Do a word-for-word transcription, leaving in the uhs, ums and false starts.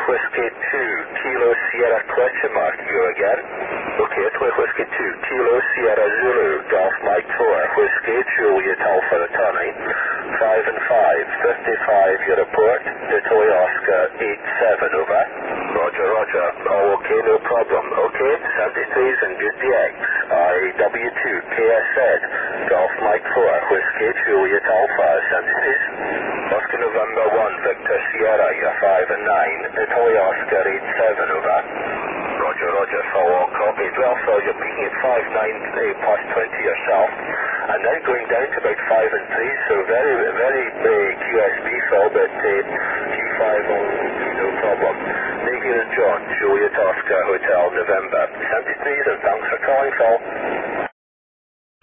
Whiskey two, Kilo Sierra question mark, you again. Okay, Toy Whiskey two, Kilo Sierra Zulu, Golf Mike four, Whiskey Juliet Alpha returning, five and five, fifty-five, your report, Detroit Oscar eight seven, over. Roger, roger, all okay, no problem, okay, seventy-threes and good D X, I W two, K S Z, Golf Mike four, Whiskey Juliet Alpha, seventy-threes. Oscar November one, Victor Sierra, you're five and nine, Detroit Oscar eight seven, over. Roger, roger, follow copy. Well, so you're peaking at five nine uh, plus twenty yourself, and then going down to about five and three, so very, very uh, Q S B, Phil, but uh, G five will no problem. Megan and John, Juliet Oscar Hotel, November, seventy-threes, and thanks for calling, Phil.